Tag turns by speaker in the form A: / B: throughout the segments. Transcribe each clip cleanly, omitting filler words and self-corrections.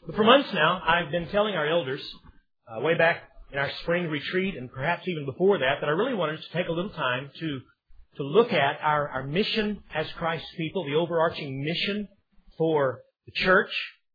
A: But for months now, I've been telling our elders, way back in our spring retreat and perhaps even before that, that I really wanted to take a little time to look at our mission as Christ's people, the overarching mission for the church.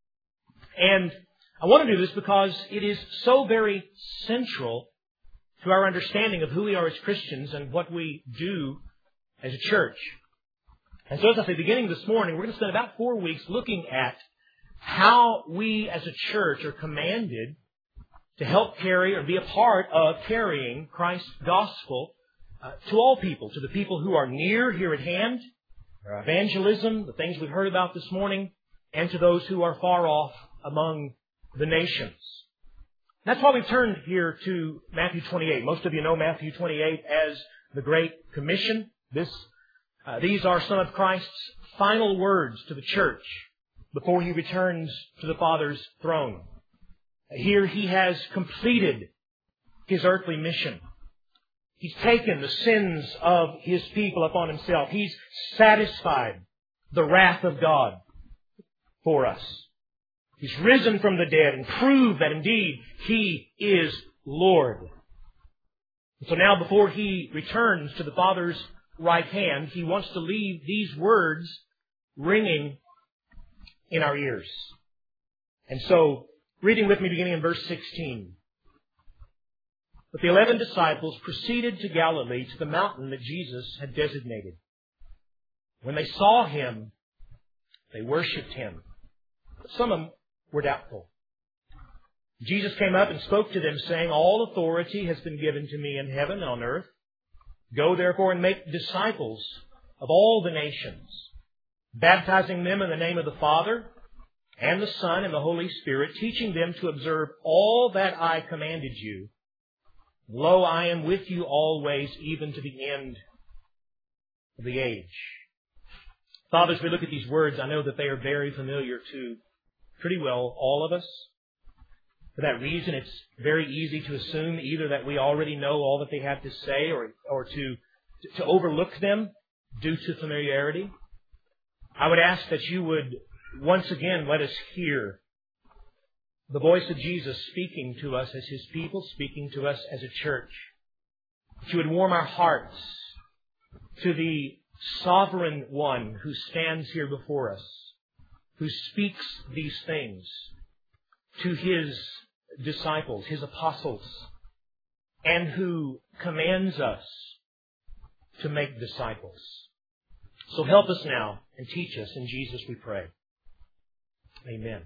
A: And I want to do this because it is so very central to our understanding of who we are as Christians and what we do as a church. And so as I say, beginning this morning, we're going to spend about 4 weeks looking at how we as a church are commanded to help carry or be a part of carrying Christ's gospel to all people, to the people who are near, here at hand, our evangelism, the things we've heard about this morning, and to those who are far off among the nations. That's why we've turned here to Matthew 28. Most of you know Matthew 28 as the Great Commission. These are some of Christ's final words to the church before He returns to the Father's throne. Here He has completed His earthly mission. He's taken the sins of His people upon Himself. He's satisfied the wrath of God for us. He's risen from the dead and proved that indeed He is Lord. So now before He returns to the Father's right hand, He wants to leave these words ringing in our ears. And so, reading with me beginning in verse 16. But the 11 disciples proceeded to Galilee, to the mountain that Jesus had designated. When they saw Him, they worshipped Him. But some of them were doubtful. Jesus came up and spoke to them, saying, All authority has been given to me in heaven and on earth. Go therefore and make disciples of all the nations, baptizing them in the name of the Father and the Son and the Holy Spirit, teaching them to observe all that I commanded you. Lo, I am with you always, even to the end of the age. Father, as we look at these words, I know that they are very familiar to pretty well all of us. For that reason, it's very easy to assume either that we already know all that they have to say or to overlook them due to familiarity. I would ask that you would once again let us hear the voice of Jesus speaking to us as His people, speaking to us as a church. That you would warm our hearts to the sovereign one who stands here before us, who speaks these things to His disciples, His apostles, and who commands us to make disciples. So help us now and teach us. In Jesus we pray. Amen.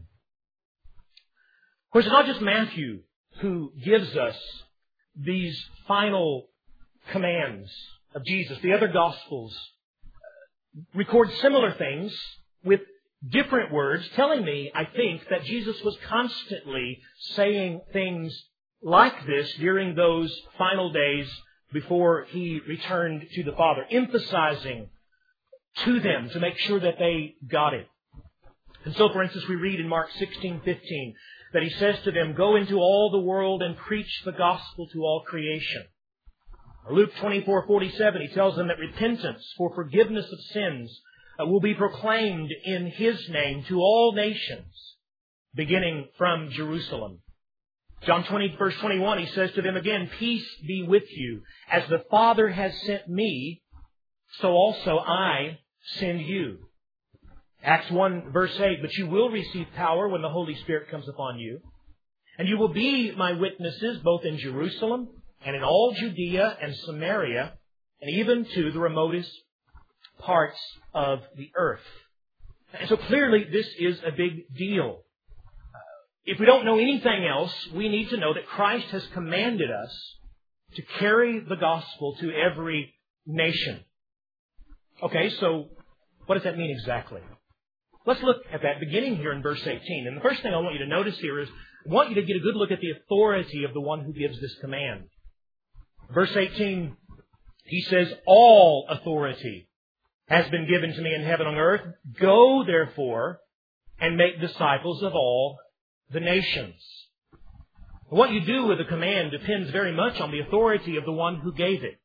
A: Of course, it's not just Matthew who gives us these final commands of Jesus. The other Gospels record similar things with different words, telling me, I think, that Jesus was constantly saying things like this during those final days before He returned to the Father, emphasizing to them to make sure that they got it. And so, for instance, we read in Mark 16:15 that He says to them, Go into all the world and preach the gospel to all creation. Luke 24:47, He tells them that repentance for forgiveness of sins will be proclaimed in His name to all nations, beginning from Jerusalem. John 20, verse 21, He says to them again, Peace be with you. As the Father has sent me, so also I send you. Acts 1, verse 8, But you will receive power when the Holy Spirit comes upon you, and you will be my witnesses both in Jerusalem and in all Judea and Samaria, and even to the remotest parts of the earth. And so clearly this is a big deal. If we don't know anything else, we need to know that Christ has commanded us to carry the gospel to every nation. Okay, so what does that mean exactly? Let's look at that beginning here in verse 18. And the first thing I want you to notice here is I want you to get a good look at the authority of the one who gives this command. Verse 18, He says, All authority has been given to me in heaven and on earth. Go, therefore, and make disciples of all the nations. What you do with a command depends very much on the authority of the one who gave it.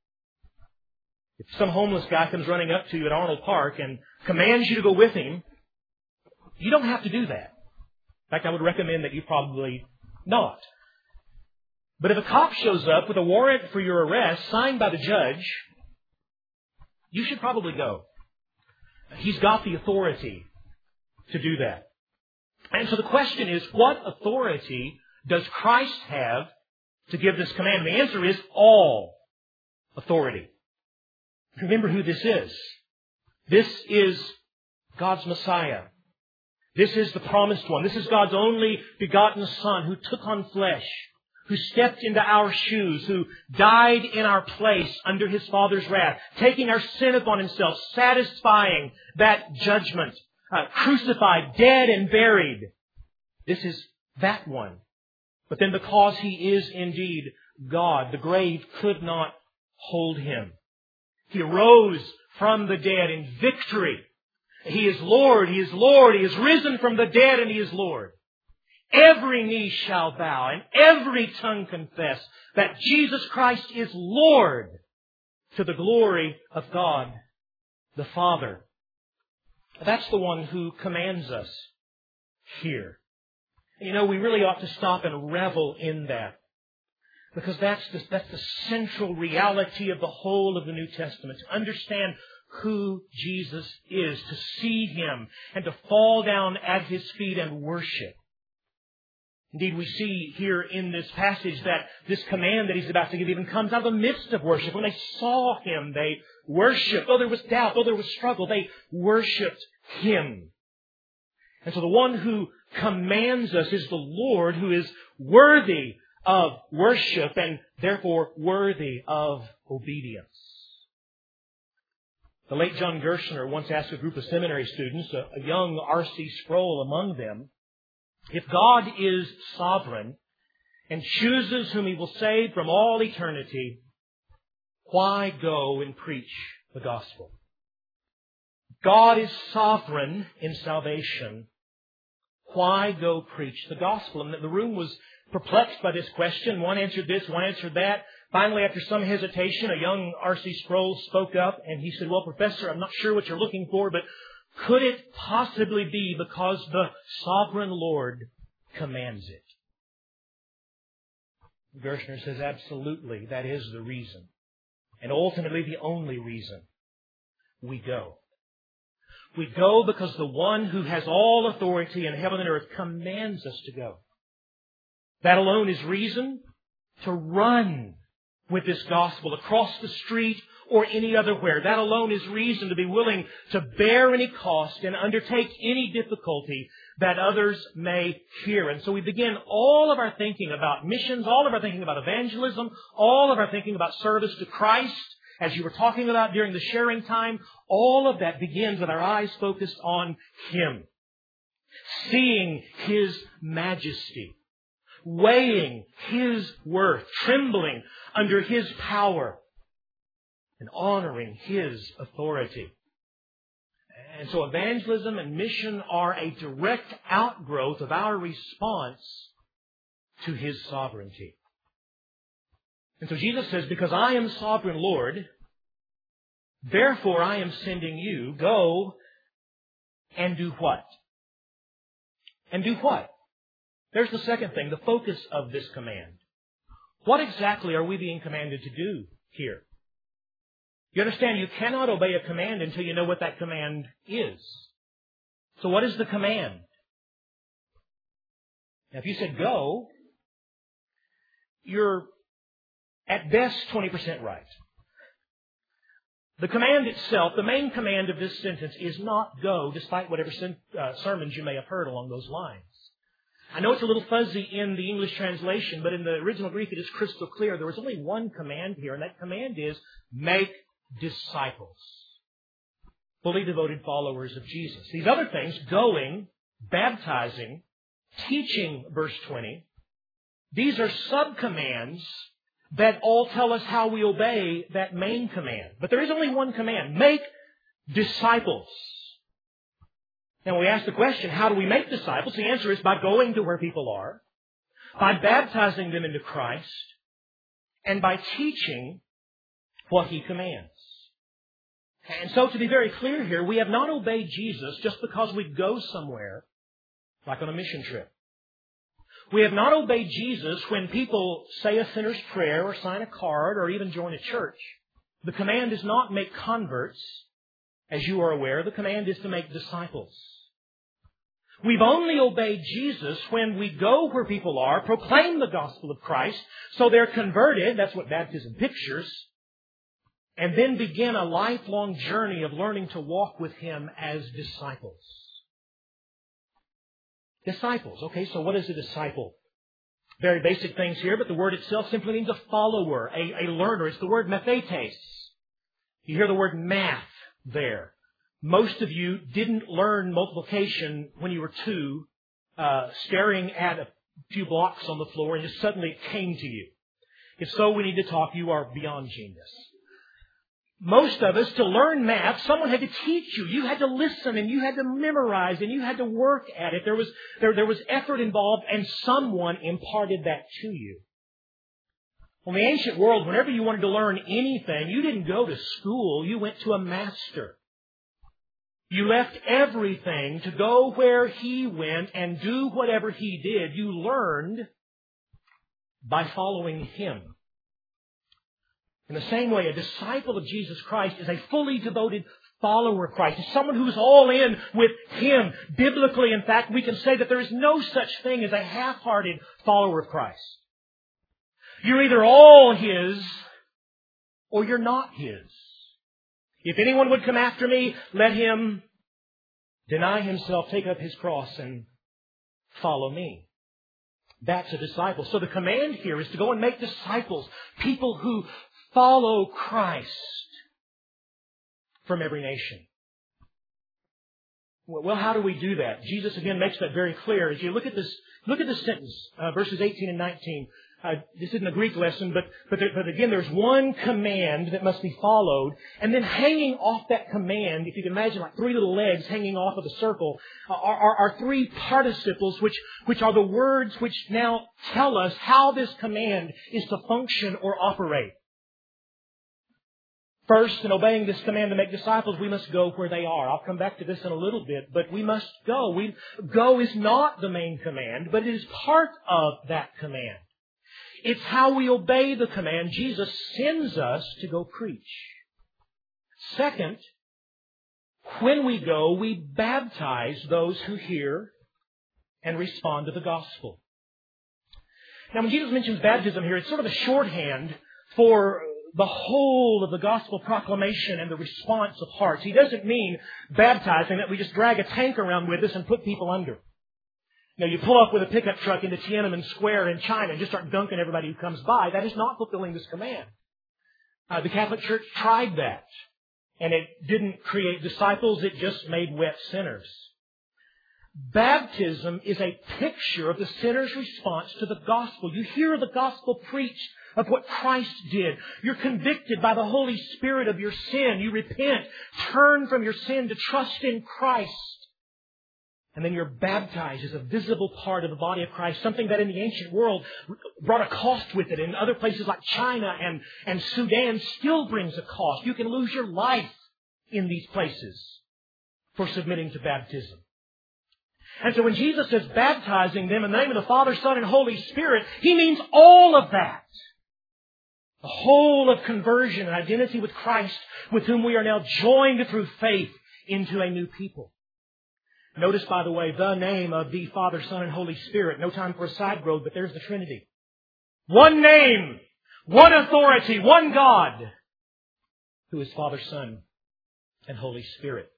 A: If some homeless guy comes running up to you at Arnold Park and commands you to go with him, you don't have to do that. In fact, I would recommend that you probably not. But if a cop shows up with a warrant for your arrest signed by the judge, you should probably go. He's got the authority to do that. And so the question is, what authority does Christ have to give this command? And the answer is all authority. Remember who this is. This is God's Messiah. This is the promised one. This is God's only begotten Son who took on flesh, who stepped into our shoes, who died in our place under His Father's wrath, taking our sin upon Himself, satisfying that judgment, crucified, dead, and buried. This is that one. But then because He is indeed God, the grave could not hold Him. He arose from the dead in victory. He is Lord, He is Lord, He is risen from the dead, and He is Lord. Every knee shall bow and every tongue confess that Jesus Christ is Lord, to the glory of God the Father. That's the one who commands us here. You know, we really ought to stop and revel in that, because that's the central reality of the whole of the New Testament. To understand who Jesus is, to see Him and to fall down at His feet and worship. Indeed, we see here in this passage that this command that He's about to give even comes out of the midst of worship. When they saw Him, they worshiped. Though there was doubt, though there was struggle, they worshiped Him. And so the one who commands us is the Lord, who is worthy of worship and therefore worthy of obedience. The late John Gershner once asked a group of seminary students, a young R.C. Sproul among them, if God is sovereign and chooses whom He will save from all eternity, why go and preach the gospel? God is sovereign in salvation. Why go preach the gospel? And the room was perplexed by this question. One answered this, one answered that. Finally, after some hesitation, a young R.C. Sproul spoke up and he said, well, Professor, I'm not sure what you're looking for, but could it possibly be because the sovereign Lord commands it? Gershner says, absolutely, that is the reason. And ultimately the only reason we go. We go because the one who has all authority in heaven and earth commands us to go. That alone is reason to run with this gospel across the street or any other where. That alone is reason to be willing to bear any cost and undertake any difficulty that others may hear. And so we begin all of our thinking about missions, all of our thinking about evangelism, all of our thinking about service to Christ, as you were talking about during the sharing time. All of that begins with our eyes focused on Him, seeing His majesty, weighing His worth, trembling under His power, and honoring His authority. And so evangelism and mission are a direct outgrowth of our response to His sovereignty. And so Jesus says, because I am sovereign Lord, therefore I am sending you. Go and do what? And do what? There's the second thing, the focus of this command. What exactly are we being commanded to do here? You understand, you cannot obey a command until you know what that command is. So what is the command? Now, if you said go, you're at best 20% right. The command itself, the main command of this sentence is not go, despite whatever sermons you may have heard along those lines. I know it's a little fuzzy in the English translation, but in the original Greek it is crystal clear. There was only one command here, and that command is make disciples, fully devoted followers of Jesus. These other things, going, baptizing, teaching, verse 20, these are sub-commands that all tell us how we obey that main command. But there is only one command, make disciples. Now we ask the question, how do we make disciples? The answer is by going to where people are, by baptizing them into Christ, and by teaching what He commands. And so to be very clear here, we have not obeyed Jesus just because we go somewhere, like on a mission trip. We have not obeyed Jesus when people say a sinner's prayer or sign a card or even join a church. The command is not make converts. As you are aware, the command is to make disciples. We've only obeyed Jesus when we go where people are, proclaim the gospel of Christ, so they're converted. That's what baptism pictures. And then begin a lifelong journey of learning to walk with Him as disciples. Disciples. Okay, so what is a disciple? Very basic things here, but the word itself simply means a follower, a learner. It's the word mathetes. You hear the word math there. Most of you didn't learn multiplication when you were 2, staring at a few blocks on the floor, and just suddenly it came to you. If so, we need to talk. You are beyond genius. Most of us, to learn math, someone had to teach you. You had to listen, and you had to memorize, and you had to work at it. There was effort involved, and someone imparted that to you. Well, in the ancient world, whenever you wanted to learn anything, you didn't go to school. You went to a master. You left everything to go where he went and do whatever he did. You learned by following him. In the same way, a disciple of Jesus Christ is a fully devoted follower of Christ. It's someone who's all in with him. Biblically, in fact, we can say that there is no such thing as a half-hearted follower of Christ. You're either all his or you're not his. If anyone would come after me, let him deny himself, take up his cross, and follow me. That's a disciple. So the command here is to go and make disciples, people who follow Christ from every nation. Well, how do we do that? Jesus again makes that very clear. As you look at this sentence, verses 18 and 19. This isn't a Greek lesson, but again, there's one command that must be followed. And then hanging off that command, if you can imagine like 3 little legs hanging off of the circle, are 3 participles, which are the words which now tell us how this command is to function or operate. First, in obeying this command to make disciples, we must go where they are. I'll come back to this in a little bit, but we must go. Go is not the main command, but it is part of that command. It's how we obey the command. Jesus sends us to go preach. Second, when we go, we baptize those who hear and respond to the gospel. Now, when Jesus mentions baptism here, it's sort of a shorthand for the whole of the gospel proclamation and the response of hearts. He doesn't mean baptizing that we just drag a tank around with us and put people under. Now, you pull up with a pickup truck into Tiananmen Square in China and just start dunking everybody who comes by. That is not fulfilling this command. The Catholic Church tried that, and it didn't create disciples. It just made wet sinners. Baptism is a picture of the sinner's response to the gospel. You hear the gospel preached of what Christ did. You're convicted by the Holy Spirit of your sin. You repent, turn from your sin to trust in Christ. And then you're baptized as a visible part of the body of Christ, something that in the ancient world brought a cost with it. In other places like China and Sudan still brings a cost. You can lose your life in these places for submitting to baptism. And so when Jesus says baptizing them in the name of the Father, Son, and Holy Spirit, He means all of that. The whole of conversion and identity with Christ, with whom we are now joined through faith into a new people. Notice, by the way, the name of the Father, Son, and Holy Spirit. No time for a side road, but there's the Trinity. One name, one authority, one God, who is Father, Son, and Holy Spirit.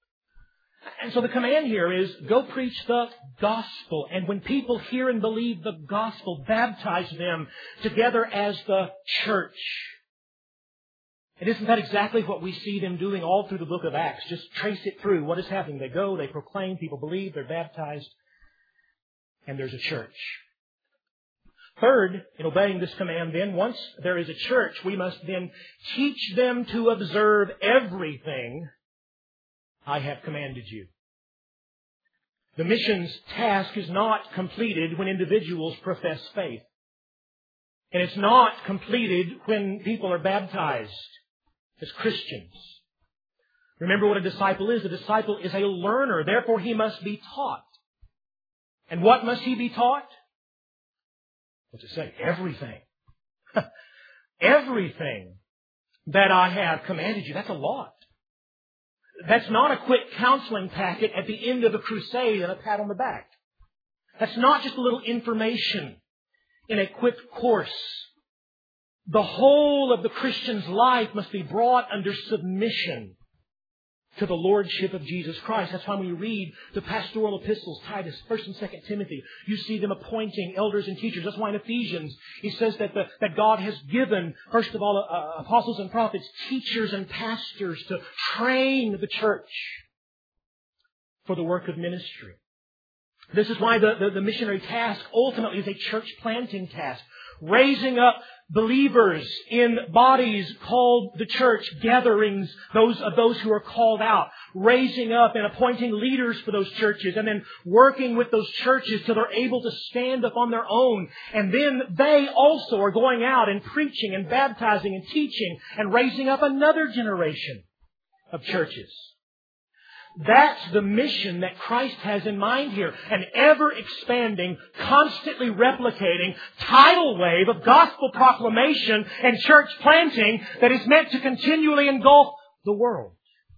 A: And so the command here is, go preach the gospel. And when people hear and believe the gospel, baptize them together as the church. And isn't that exactly what we see them doing all through the book of Acts? Just trace it through. What is happening? They go, they proclaim, people believe, they're baptized, and there's a church. Third, in obeying this command then, once there is a church, we must then teach them to observe everything I have commanded you. The missions task is not completed when individuals profess faith. And it's not completed when people are baptized as Christians. Remember what a disciple is. A disciple is a learner. Therefore, he must be taught. And what must he be taught? What's it say? Everything. Everything that I have commanded you. That's a lot. That's not a quick counseling packet at the end of a crusade and a pat on the back. That's not just a little information in a quick course. The whole of the Christian's life must be brought under submission to the Lordship of Jesus Christ. That's why when you read the pastoral epistles, Titus, 1 and 2 Timothy, you see them appointing elders and teachers. That's why in Ephesians, he says that God has given, first of all, apostles and prophets, teachers and pastors to train the church for the work of ministry. This is why the missionary task ultimately is a church planting task. Raising up believers in bodies called the church, gatherings of those who are called out, raising up and appointing leaders for those churches, and then working with those churches till they're able to stand up on their own. And then they also are going out and preaching and baptizing and teaching and raising up another generation of churches. That's the mission that Christ has in mind here. An ever-expanding, constantly replicating tidal wave of gospel proclamation and church planting that is meant to continually engulf the world.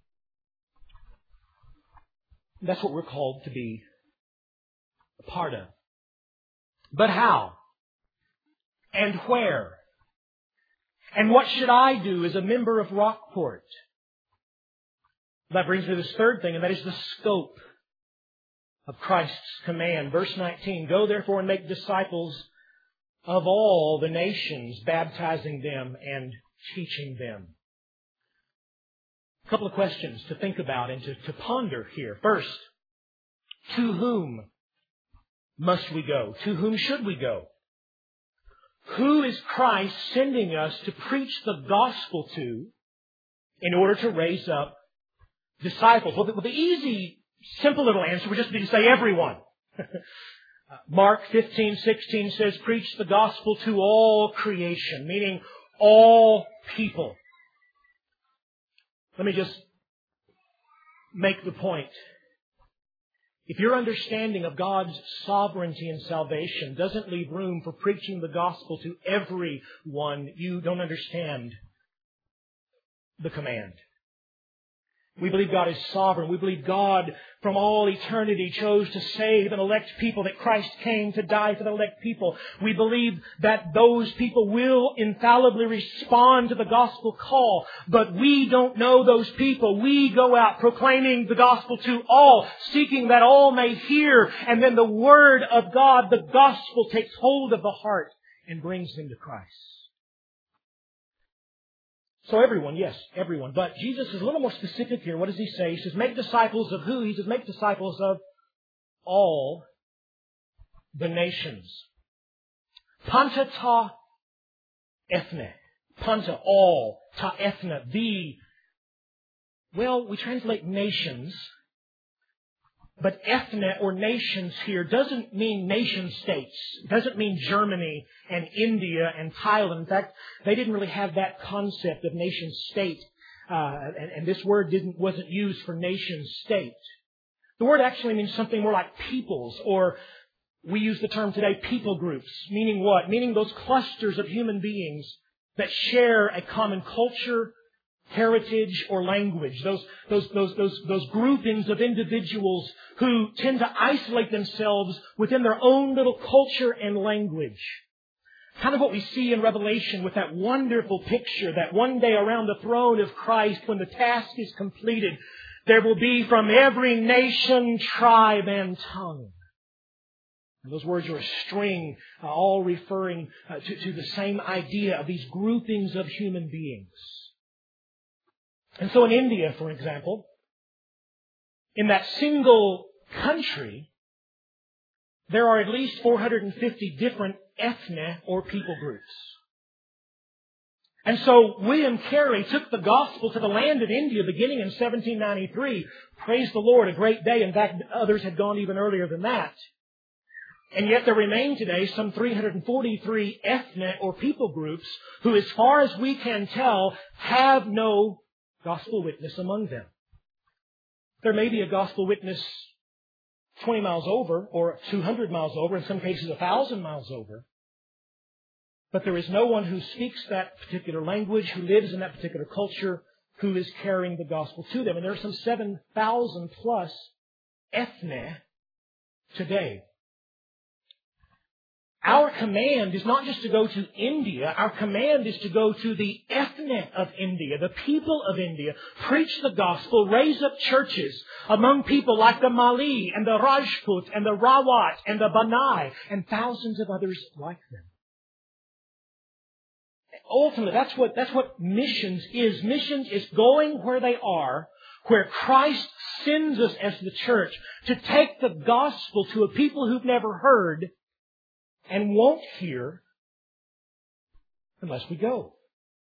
A: That's what we're called to be a part of. But how? And where? And what should I do as a member of Rockport? That brings me to this third thing, and that is the scope of Christ's command. Verse 19, go therefore and make disciples of all the nations, baptizing them and teaching them. A couple of questions to think about and to ponder here. First, to whom must we go? To whom should we go? Who is Christ sending us to preach the gospel to in order to raise up disciples? Well, the easy, simple little answer would just be to say everyone. Mark 15:16 says, preach the gospel to all creation, meaning all people. Let me just make the point. If your understanding of God's sovereignty and salvation doesn't leave room for preaching the gospel to everyone, you don't understand the command. We believe God is sovereign. We believe God from all eternity chose to save and elect people, that Christ came to die for the elect people. We believe that those people will infallibly respond to the gospel call, but we don't know those people. We go out proclaiming the gospel to all, seeking that all may hear, and then the word of God, the gospel, takes hold of the heart and brings them to Christ. So everyone, yes, everyone. But Jesus is a little more specific here. What does He say? He says, make disciples of who? He says, make disciples of all the nations. Panta ta ethne. Panta, all. Ta ethne, the. Well, we translate nations. But ethne or nations here doesn't mean nation states. It doesn't mean Germany and India and Thailand. In fact, they didn't really have that concept of nation state. And this word wasn't used for nation state. The word actually means something more like peoples, or we use the term today, people groups. Meaning what? Meaning those clusters of human beings that share a common culture, heritage, or language. Those groupings of individuals who tend to isolate themselves within their own little culture and language. Kind of what we see in Revelation with that wonderful picture that one day around the throne of Christ, when the task is completed, there will be from every nation, tribe, and tongue. And those words are a string, all referring to the same idea of these groupings of human beings. And so in India, for example, in that single country, there are at least 450 different ethne or people groups. And so William Carey took the gospel to the land of India beginning in 1793. Praise the Lord, a great day. In fact, others had gone even earlier than that. And yet there remain today some 343 ethne or people groups who, as far as we can tell, have no gospel witness among them. There may be a gospel witness 20 miles over or 200 miles over, in some cases 1,000 miles over. But there is no one who speaks that particular language, who lives in that particular culture, who is carrying the gospel to them. And there are some 7,000 plus ethne today. Our command is not just to go to India. Our command is to go to the ethne of India, the people of India, preach the gospel, raise up churches among people like the Mali and the Rajput and the Rawat and the Banai and thousands of others like them. Ultimately, that's what missions is. Missions is going where they are, where Christ sends us as the church to take the gospel to a people who've never heard and won't hear unless we go.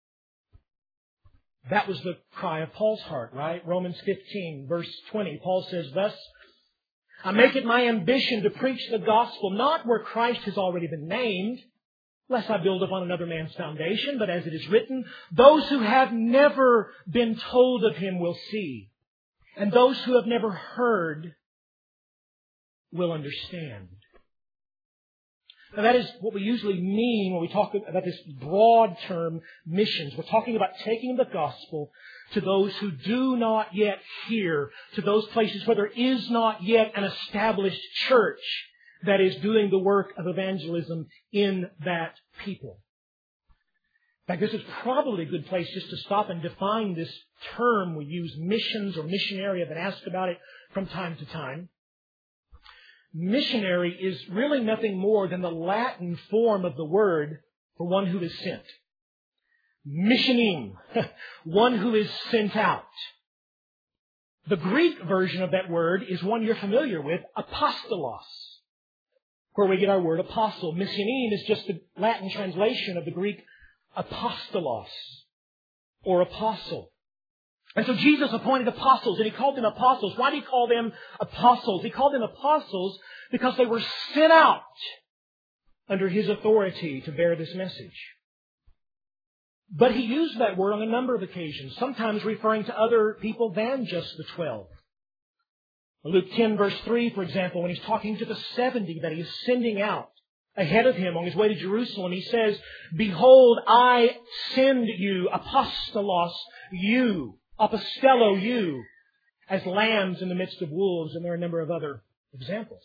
A: That was the cry of Paul's heart, right? Romans 15, verse 20. Paul says, "Thus, I make it my ambition to preach the gospel, not where Christ has already been named, lest I build upon another man's foundation, but as it is written, those who have never been told of Him will see, and those who have never heard will understand." Now that is what we usually mean when we talk about this broad term, missions. We're talking about taking the gospel to those who do not yet hear, to those places where there is not yet an established church that is doing the work of evangelism in that people. In fact, this is probably a good place just to stop and define this term we use, missions or missionary. I've been asked about it from time to time. Missionary is really nothing more than the Latin form of the word for one who is sent. Missionim, one who is sent out. The Greek version of that word is one you're familiar with, apostolos, where we get our word apostle. Missionim is just the Latin translation of the Greek apostolos, or apostle. And so Jesus appointed apostles, and He called them apostles. Why did He call them apostles? He called them apostles because they were sent out under His authority to bear this message. But He used that word on a number of occasions, sometimes referring to other people than just the 12. Luke 10 verse 3, for example, when He's talking to the 70 that He is sending out ahead of Him on His way to Jerusalem, He says, "Behold, I send you, apostolos, you, apostello, you, as lambs in the midst of wolves," and there are a number of other examples.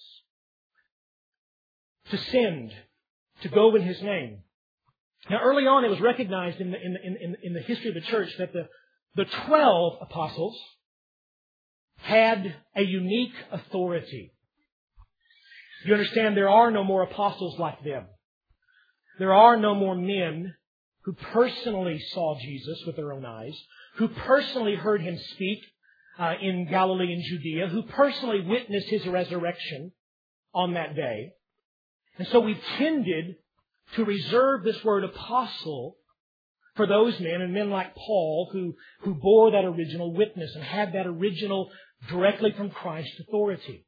A: To send, to go in His name. Now, early on, it was recognized in the history of the church that the 12 apostles had a unique authority. You understand, there are no more apostles like them. There are no more men who personally saw Jesus with their own eyes, who personally heard Him speak in Galilee and Judea, who personally witnessed His resurrection on that day. And so we tended to reserve this word apostle for those men, and men like Paul, who bore that original witness and had that original directly from Christ's authority.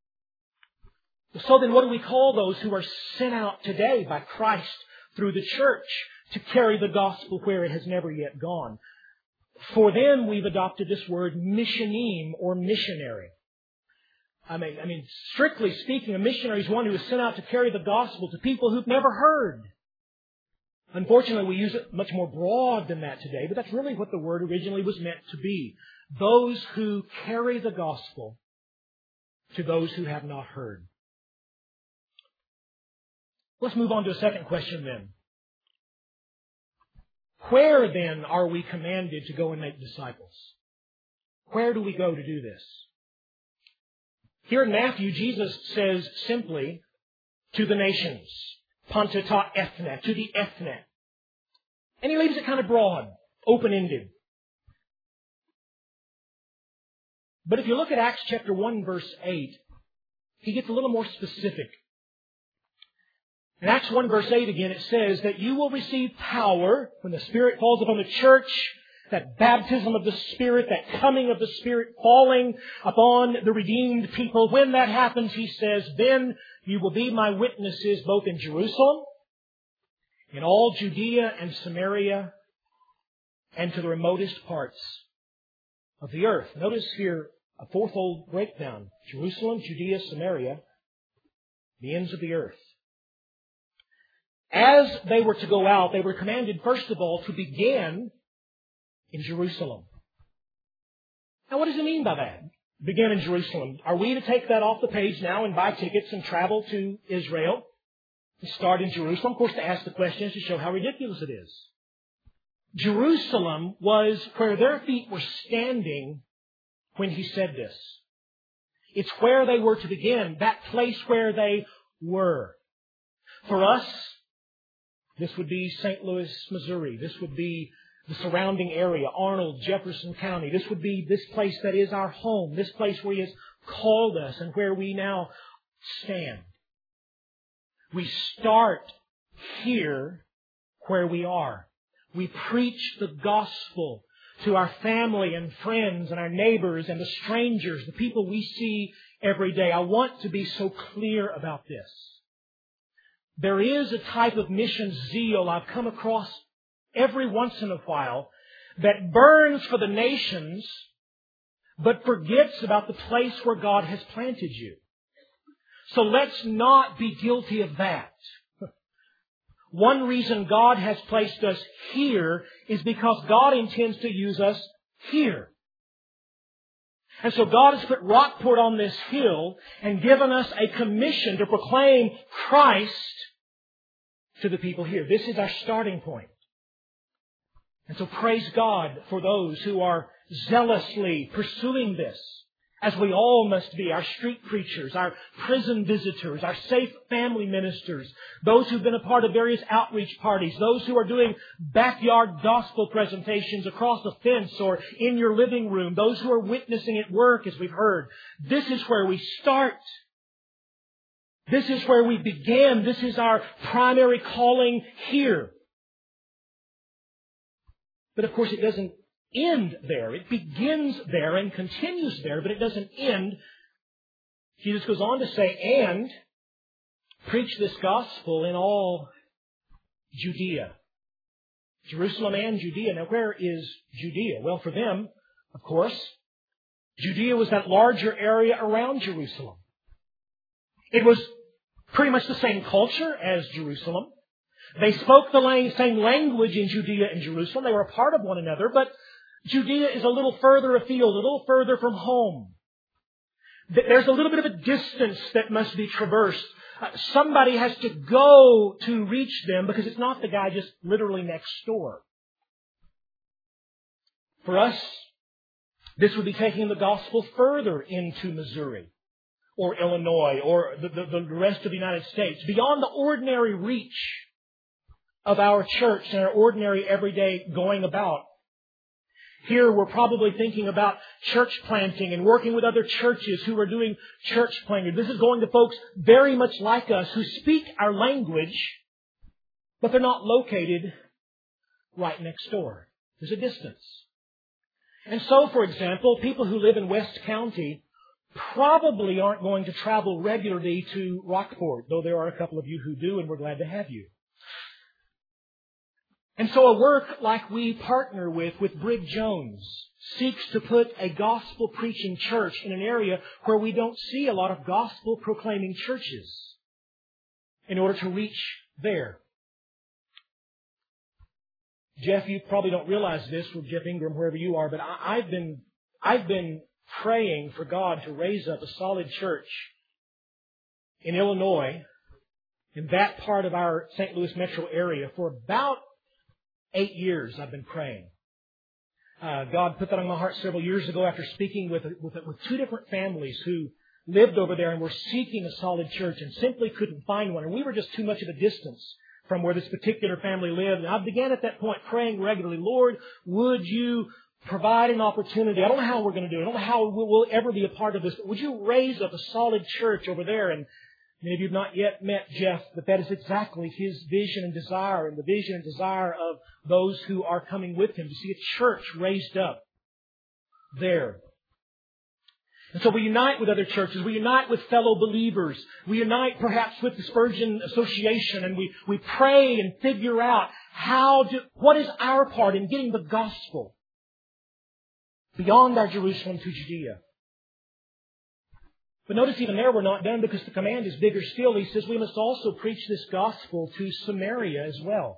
A: So then what do we call those who are sent out today by Christ through the church to carry the gospel where it has never yet gone? For them, we've adopted this word missionim, or missionary. I mean, strictly speaking, a missionary is one who is sent out to carry the gospel to people who've never heard. Unfortunately, we use it much more broad than that today, but that's really what the word originally was meant to be. Those who carry the gospel to those who have not heard. Let's move on to a second question then. Where then are we commanded to go and make disciples? Where do we go to do this? Here in Matthew, Jesus says simply, to the nations, pantata ethne, to the ethne. And He leaves it kind of broad, open-ended. But if you look at Acts chapter 1, verse 8, He gets a little more specific. In Acts 1, verse 8 again, it says that you will receive power when the Spirit falls upon the church, that baptism of the Spirit, that coming of the Spirit falling upon the redeemed people. When that happens, He says, then you will be my witnesses both in Jerusalem, in all Judea and Samaria, and to the remotest parts of the earth. Notice here a fourfold breakdown. Jerusalem, Judea, Samaria, the ends of the earth. as they were to go out, they were commanded, first of all, to begin in Jerusalem. Now, what does it mean by that? Begin in Jerusalem. Are we to take that off the page now and buy tickets and travel to Israel and start in Jerusalem? Of course, to ask the question is to show how ridiculous it is. Jerusalem was where their feet were standing when He said this. It's where they were to begin, that place where they were. For us, this would be St. Louis, Missouri. This would be the surrounding area, Arnold, Jefferson County. This would be this place that is our home, this place where He has called us and where we now stand. We start here where we are. We preach the gospel to our family and friends and our neighbors and the strangers, the people we see every day. I want to be so clear about this. There is a type of mission zeal I've come across every once in a while that burns for the nations but forgets about the place where God has planted you. So let's not be guilty of that. One reason God has placed us here is because God intends to use us here. And so God has put Rockport on this hill and given us a commission to proclaim Christ to the people here. This is our starting point. And so praise God for those who are zealously pursuing this, as we all must be, our street preachers, our prison visitors, our safe family ministers, those who've been a part of various outreach parties, those who are doing backyard gospel presentations across a fence or in your living room, those who are witnessing at work, as we've heard. This is where we start. This is where we begin. This is our primary calling here. But of course it doesn't end there. It begins there and continues there, but it doesn't end. Jesus goes on to say, and preach this gospel in all Judea. Jerusalem and Judea. Now, where is Judea? Well, for them, of course, Judea was that larger area around Jerusalem. It was pretty much the same culture as Jerusalem. They spoke the same language in Judea and Jerusalem. They were a part of one another, but Judea is a little further afield, a little further from home. There's a little bit of a distance that must be traversed. Somebody has to go to reach them because it's not the guy just literally next door. For us, this would be taking the gospel further into Missouri or Illinois or the rest of the United States, beyond the ordinary reach of our church and our ordinary everyday going about. Here we're probably thinking about church planting and working with other churches who are doing church planting. This is going to folks very much like us who speak our language, but they're not located right next door. There's a distance. And so, for example, people who live in West County probably aren't going to travel regularly to Rockport, though there are a couple of you who do, and we're glad to have you. And so a work like we partner with Brig Jones, seeks to put a gospel-preaching church in an area where we don't see a lot of gospel-proclaiming churches in order to reach there. Jeff, you probably don't realize this with Jeff Ingram, wherever you are, but I've been praying for God to raise up a solid church in Illinois, in that part of our St. Louis metro area, for about 8 years I've been praying. God put that on my heart several years ago after speaking with two different families who lived over there and were seeking a solid church and simply couldn't find one. And we were just too much of a distance from where this particular family lived. And I began at that point praying regularly, Lord, would you provide an opportunity? I don't know how we're going to do it. I don't know how we'll ever be a part of this. But would you raise up a solid church over there? And many of you have not yet met Jeff, but that is exactly his vision and desire, and the vision and desire of those who are coming with him, to see a church raised up there. And so we unite with other churches. We unite with fellow believers. We unite perhaps with the Spurgeon Association, and we pray and figure out what is our part in getting the gospel beyond our Jerusalem to Judea. But notice even there we're not done, because the command is bigger still. He says we must also preach this gospel to Samaria as well.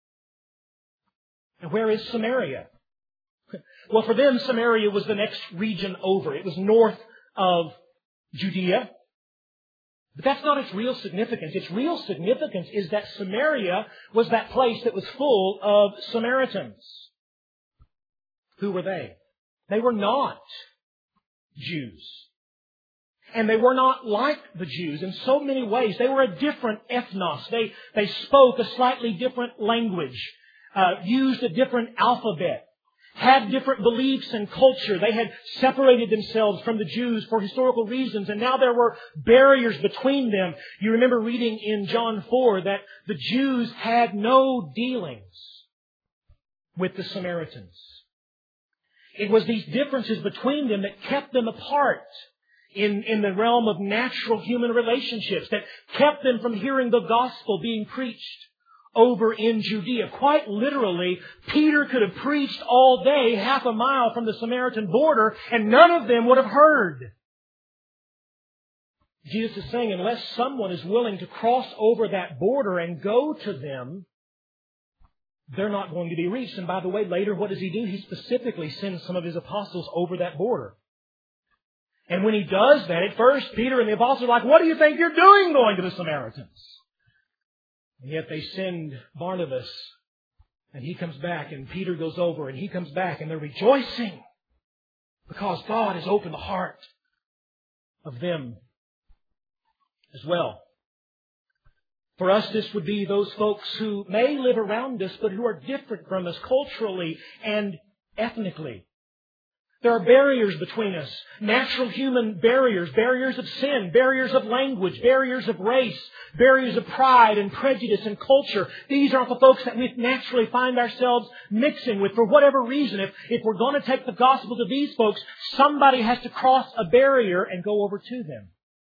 A: And where is Samaria? Well, for them, Samaria was the next region over. It was north of Judea. But that's not its real significance. Its real significance is that Samaria was that place that was full of Samaritans. Who were they? They were not Jews. And they were not like the Jews in so many ways. They were a different ethnos. They spoke a slightly different language, used a different alphabet, had different beliefs and culture. They had separated themselves from the Jews for historical reasons, and now there were barriers between them. You remember reading in John 4 that the Jews had no dealings with the Samaritans. It was these differences between them that kept them apart in the realm of natural human relationships, that kept them from hearing the gospel being preached over in Judea. Quite literally, Peter could have preached all day half a mile from the Samaritan border, and none of them would have heard. Jesus is saying, unless someone is willing to cross over that border and go to them, they're not going to be reached. And by the way, later, what does He do? He specifically sends some of His apostles over that border. And when He does that, at first, Peter and the apostles are like, what do you think you're doing going to the Samaritans? And yet they send Barnabas, and he comes back, and Peter goes over, and he comes back, and they're rejoicing because God has opened the heart of them as well. For us, this would be those folks who may live around us, but who are different from us culturally and ethnically. There are barriers between us. Natural human barriers. Barriers of sin. Barriers of language. Barriers of race. Barriers of pride and prejudice and culture. These aren't the folks that we naturally find ourselves mixing with for whatever reason. If we're going to take the gospel to these folks, somebody has to cross a barrier and go over to them.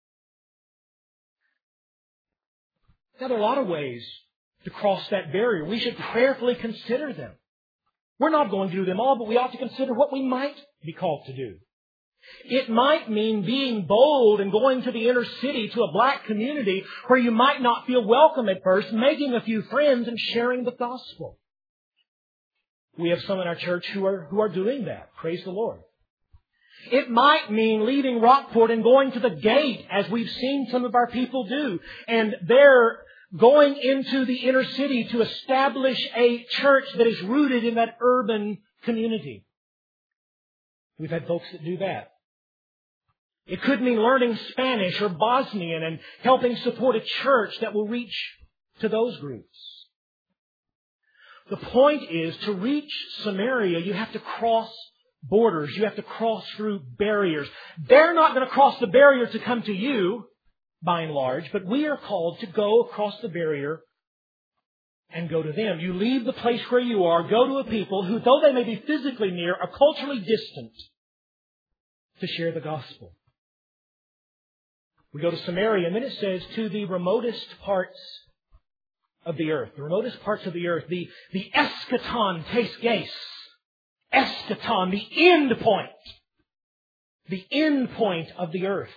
A: Now, there are a lot of ways to cross that barrier. We should prayerfully consider them. We're not going to do them all, but we ought to consider what we might be called to do. It might mean being bold and going to the inner city, to a black community where you might not feel welcome at first, making a few friends and sharing the gospel. We have some in our church who are doing that. Praise the Lord. It might mean leaving Rockport and going to the gate, as we've seen some of our people do, and they're going into the inner city to establish a church that is rooted in that urban community. We've had folks that do that. It could mean learning Spanish or Bosnian and helping support a church that will reach to those groups. The point is, to reach Samaria, you have to cross borders. You have to cross through barriers. They're not going to cross the barrier to come to you, by and large, but we are called to go across the barrier and go to them. You leave the place where you are, go to a people who, though they may be physically near, are culturally distant, to share the gospel. We go to Samaria, and then it says, to the remotest parts of the earth. The remotest parts of the earth. The eschaton tes geis. Eschaton, the end point. The end point of the earth.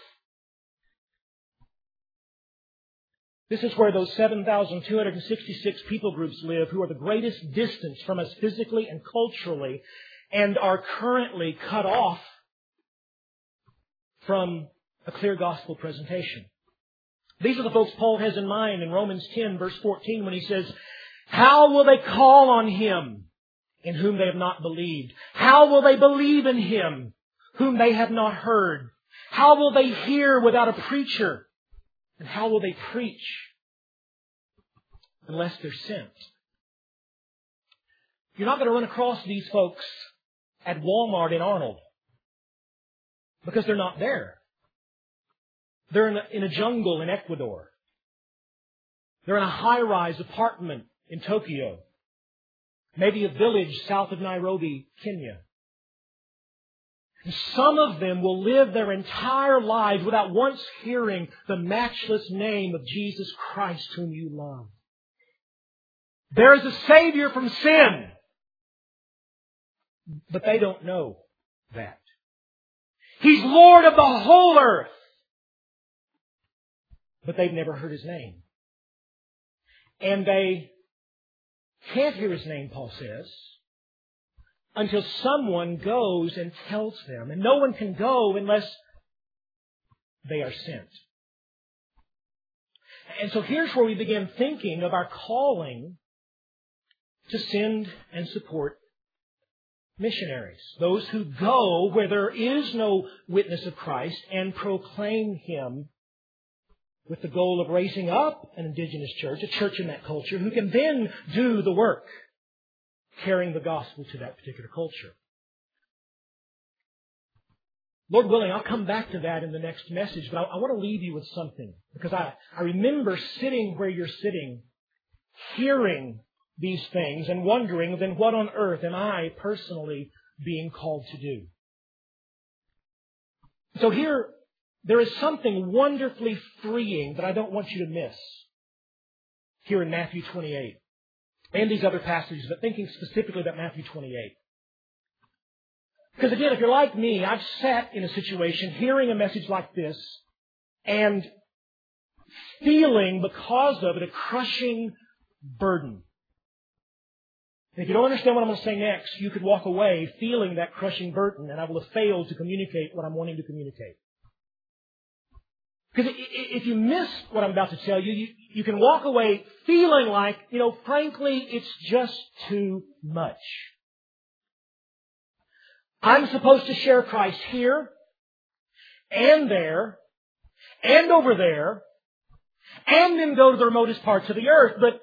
A: This is where those 7,266 people groups live who are the greatest distance from us physically and culturally, and are currently cut off from a clear gospel presentation. These are the folks Paul has in mind in Romans 10, verse 14, when he says, how will they call on Him in whom they have not believed? How will they believe in Him whom they have not heard? How will they hear without a preacher? And how will they preach unless they're sent? You're not going to run across these folks at Walmart in Arnold, because they're not there. They're in a jungle in Ecuador. They're in a high-rise apartment in Tokyo. Maybe a village south of Nairobi, Kenya. And some of them will live their entire lives without once hearing the matchless name of Jesus Christ, whom you love. There is a Savior from sin. But they don't know that. He's Lord of the whole earth. but they've never heard His name. And they can't hear His name, Paul says, until someone goes and tells them. And no one can go unless they are sent. And so here's where we begin thinking of our calling to send and support missionaries. Those who go where there is no witness of Christ and proclaim Him with the goal of raising up an indigenous church, a church in that culture, who can then do the work, carrying the gospel to that particular culture. Lord willing, I'll come back to that in the next message, but I want to leave you with something. Because I remember sitting where you're sitting, hearing these things and wondering, then what on earth am I personally being called to do? So here, there is something wonderfully freeing that I don't want you to miss here in Matthew 28 and these other passages, but thinking specifically about Matthew 28. Because again, if you're like me, I've sat in a situation hearing a message like this and feeling because of it a crushing burden. And if you don't understand what I'm going to say next, you could walk away feeling that crushing burden, and I will have failed to communicate what I'm wanting to communicate. Because if you miss what I'm about to tell you, you can walk away feeling like, frankly, it's just too much. I'm supposed to share Christ here and there and over there and then go to the remotest parts of the earth. But,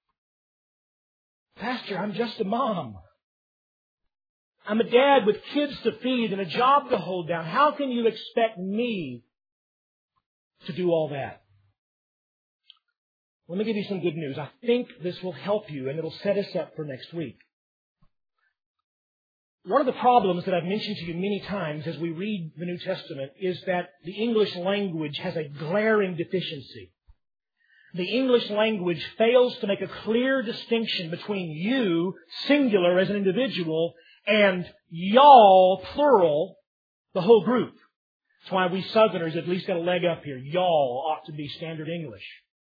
A: Pastor, I'm just a mom. I'm a dad with kids to feed and a job to hold down. How can you expect me to do all that? Let me give you some good news. I think this will help you and it'll set us up for next week. One of the problems that I've mentioned to you many times as we read the New Testament is that the English language has a glaring deficiency. The English language fails to make a clear distinction between you, singular as an individual, and y'all, plural, the whole group. That's why we Southerners at least got a leg up here. Y'all ought to be standard English.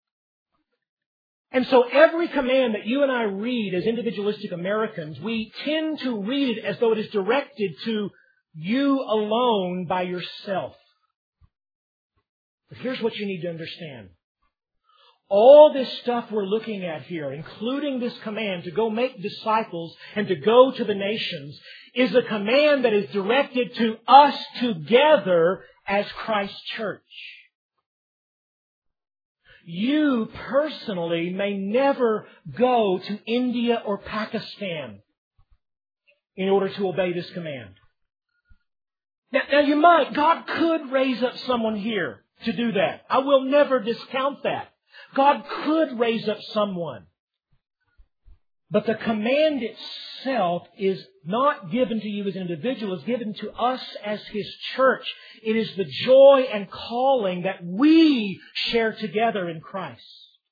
A: And so every command that you and I read as individualistic Americans, we tend to read it as though it is directed to you alone by yourself. But here's what you need to understand. All this stuff we're looking at here, including this command to go make disciples and to go to the nations, is a command that is directed to us together as Christ's church. You personally may never go to India or Pakistan in order to obey this command. Now you might. God could raise up someone here to do that. I will never discount that. God could raise up someone. But the command itself is not given to you as an individual. It's given to us as His church. It is the joy and calling that we share together in Christ.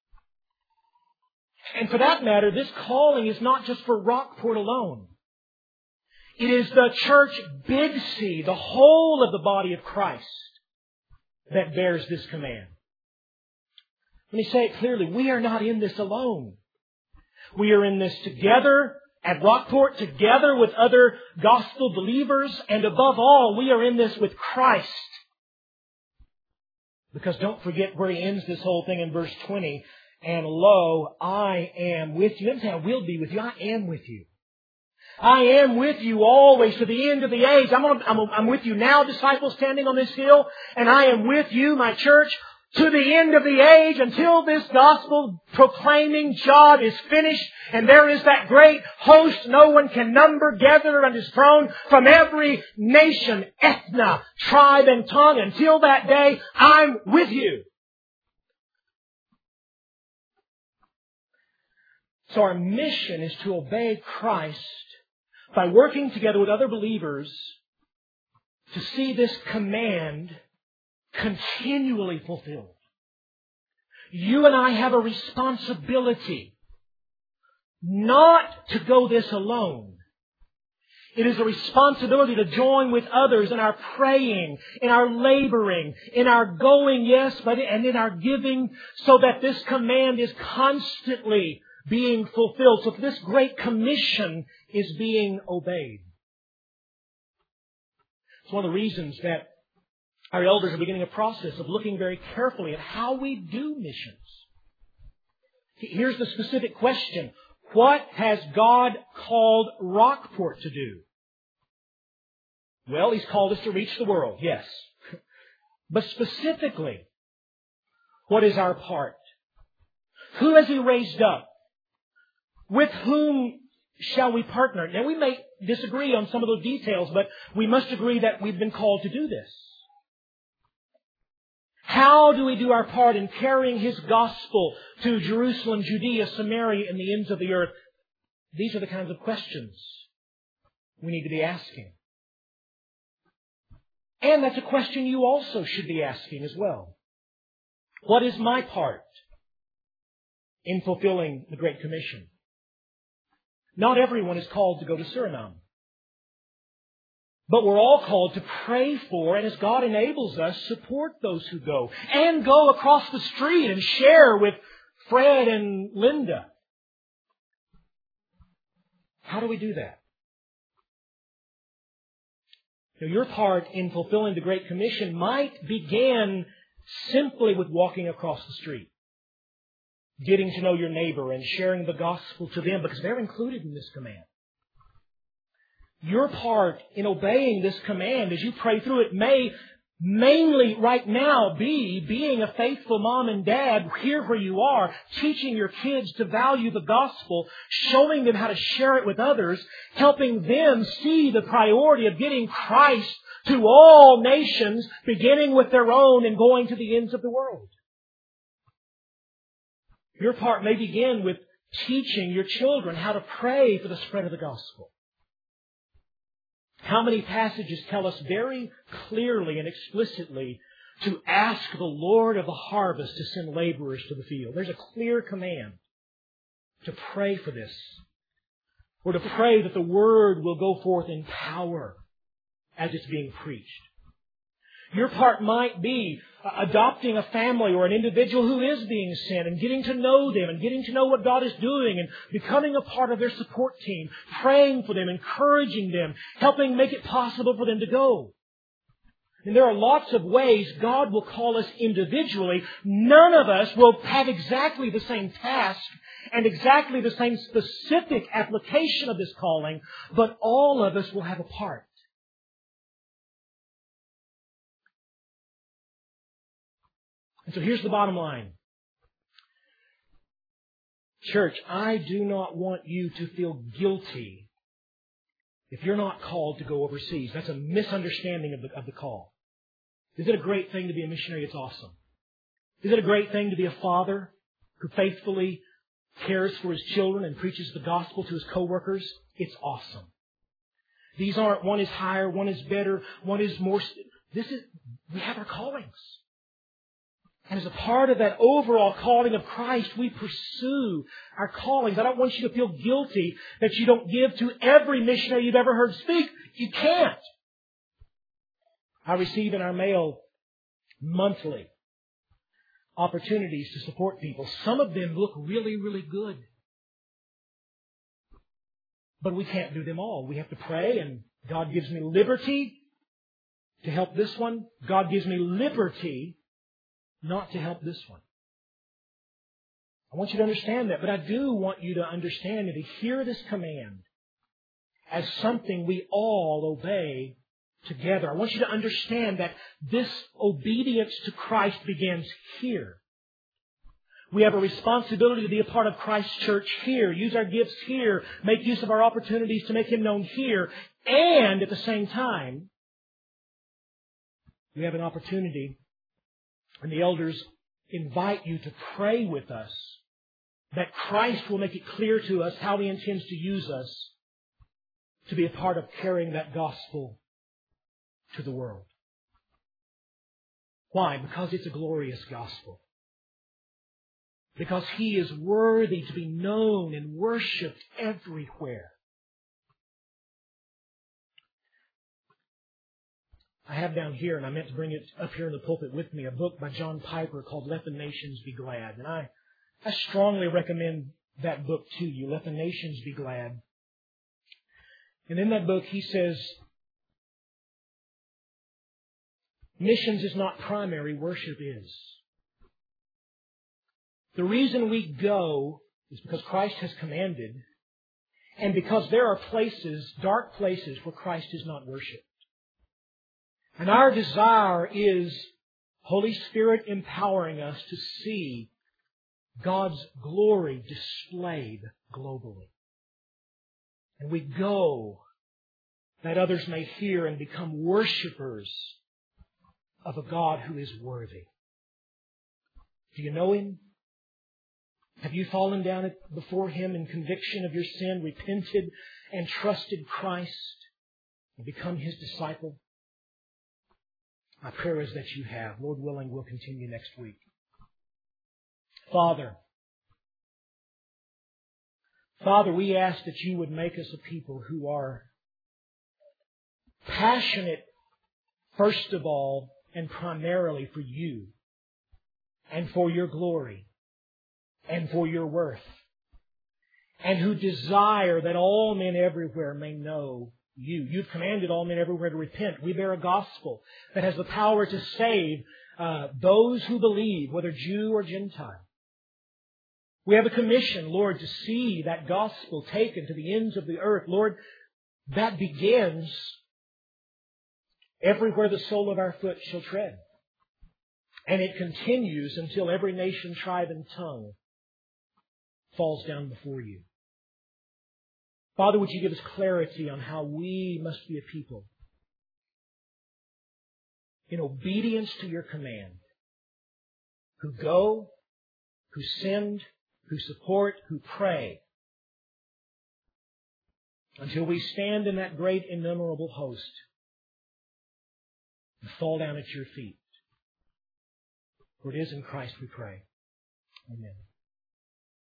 A: And for that matter, this calling is not just for Rockport alone. It is the church, Big C, the whole of the body of Christ, that bears this command. Let me say it clearly. We are not in this alone. We are in this together at Rockport, together with other gospel believers, and above all, we are in this with Christ. Because don't forget where He ends this whole thing in verse 20. And lo, I am with you. Let me say, I will be with you. I am with you. I am with you always to the end of the age. I'm with you now, disciples standing on this hill, and I am with you, my church, to the end of the age until this gospel proclaiming job is finished and there is that great host no one can number gathered around His throne from every nation, ethna, tribe and tongue. Until that day, I'm with you. So our mission is to obey Christ by working together with other believers to see this command continually fulfilled. You and I have a responsibility not to go this alone. It is a responsibility to join with others in our praying, in our laboring, in our going, yes, and in our giving, so that this command is constantly being fulfilled, so that this great commission is being obeyed. It's one of the reasons that our elders are beginning a process of looking very carefully at how we do missions. Here's the specific question. What has God called Rockport to do? Well, He's called us to reach the world, yes. But specifically, what is our part? Who has He raised up? With whom shall we partner? Now, we may disagree on some of those details, but we must agree that we've been called to do this. How do we do our part in carrying His gospel to Jerusalem, Judea, Samaria, and the ends of the earth? These are the kinds of questions we need to be asking. And that's a question you also should be asking as well. What is my part in fulfilling the Great Commission? Not everyone is called to go to Suriname. But we're all called to pray for, and as God enables us, support those who go. And go across the street and share with Fred and Linda. How do we do that? Now, your part in fulfilling the Great Commission might begin simply with walking across the street. Getting to know your neighbor and sharing the gospel to them, because they're included in this command. Your part in obeying this command as you pray through it may mainly right now be being a faithful mom and dad here where you are, teaching your kids to value the gospel, showing them how to share it with others, helping them see the priority of getting Christ to all nations, beginning with their own and going to the ends of the world. Your part may begin with teaching your children how to pray for the spread of the gospel. How many passages tell us very clearly and explicitly to ask the Lord of the harvest to send laborers to the field? There's a clear command to pray for this. Or to pray that the Word will go forth in power as it's being preached. Your part might be adopting a family or an individual who is being sent and getting to know them and getting to know what God is doing and becoming a part of their support team, praying for them, encouraging them, helping make it possible for them to go. And there are lots of ways God will call us individually. None of us will have exactly the same task and exactly the same specific application of this calling, but all of us will have a part. And so here's the bottom line. Church, I do not want you to feel guilty if you're not called to go overseas. That's a misunderstanding of the call. Is it a great thing to be a missionary? It's awesome. Is it a great thing to be a father who faithfully cares for his children and preaches the gospel to his co-workers? It's awesome. These aren't one is higher, one is better, one is more. We have our callings. And as a part of that overall calling of Christ, we pursue our callings. I don't want you to feel guilty that you don't give to every missionary you've ever heard speak. You can't. I receive in our mail monthly opportunities to support people. Some of them look really, really good. But we can't do them all. We have to pray, and God gives me liberty to help this one. God gives me liberty not to help this one. I want you to understand that, but I do want you to understand and to hear this command as something we all obey together. I want you to understand that this obedience to Christ begins here. We have a responsibility to be a part of Christ's church here, use our gifts here, make use of our opportunities to make Him known here, and at the same time, we have an opportunity. And the elders invite you to pray with us that Christ will make it clear to us how He intends to use us to be a part of carrying that gospel to the world. Why? Because it's a glorious gospel. Because He is worthy to be known and worshipped everywhere. I have down here, and I meant to bring it up here in the pulpit with me, a book by John Piper called Let the Nations Be Glad. And I strongly recommend that book to you, Let the Nations Be Glad. And in that book, he says, missions is not primary, worship is. The reason we go is because Christ has commanded, and because there are places, dark places, where Christ is not worshipped. And our desire is Holy Spirit empowering us to see God's glory displayed globally. And we go that others may hear and become worshipers of a God who is worthy. Do you know Him? Have you fallen down before Him in conviction of your sin, repented and trusted Christ and become His disciple? My prayer is that you have. Lord willing, we'll continue next week. Father, we ask that you would make us a people who are passionate, first of all, and primarily for you and for your glory and for your worth, and who desire that all men everywhere may know you. You've commanded all men everywhere to repent. We bear a gospel that has the power to save those who believe, whether Jew or Gentile. We have a commission, Lord, to see that gospel taken to the ends of the earth. Lord, that begins everywhere the sole of our foot shall tread. And it continues until every nation, tribe, and tongue falls down before you. Father, would you give us clarity on how we must be a people in obedience to your command, who go, who send, who support, who pray, until we stand in that great innumerable host and fall down at your feet. For it is in Christ we pray. Amen.